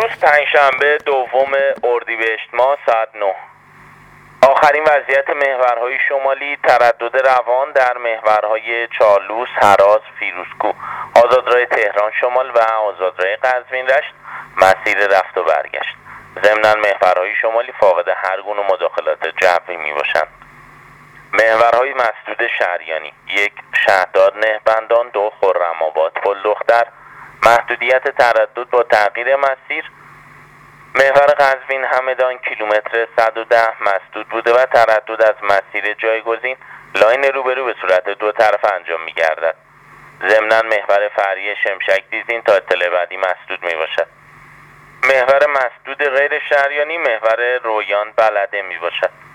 امروز پنجشنبه دوم اردیبهشت ماه ساعت 9. آخرین وضعیت محورهای شمالی: تردد روان در محورهای چالوس، هراز، فیروزکوه، آزادراه تهران شمال و آزادراه قزوین رشت مسیر رفت و برگشت. ضمناً محورهای شمالی فاقد هر گونه مداخلات جوی می باشند. محورهای مسدود شهریانی: 1 شهداد نهبندان، 2 خرم‌آباد پل دختر، محدودیت تردد با تغییر مسیر. محور قزوین همدان کیلومتر 110 مسدود بوده و تردد از مسیر جایگزین لاین روبرو به صورت دو طرف انجام می گردد. ضمناً محور فرعی شمشک دیزین تا اطلاع بعدی مسدود می باشد. محور مسدود غیر شهریانی محور رویان بلده می باشد.